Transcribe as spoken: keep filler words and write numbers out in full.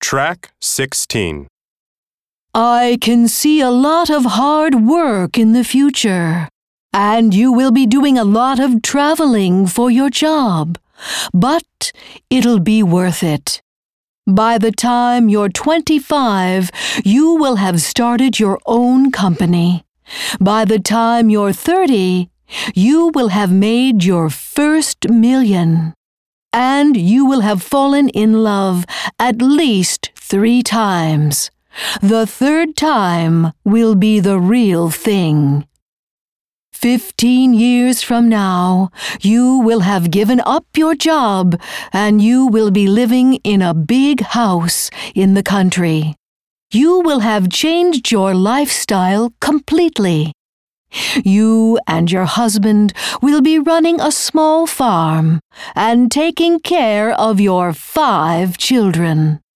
Track sixteen. I can see a lot of hard work in the future, and you will be doing a lot of traveling for your job, but it'll be worth it. By the time you're twenty-five, you will have started your own company. By the time you're thirty, you will have made your first million. And you will have fallen in love at least three times. The third time will be the real thing. Fifteen years from now, you will have given up your job and you will be living in a big house in the country. You will have changed your lifestyle completely. You and your husband will be running a small farm and taking care of your five children.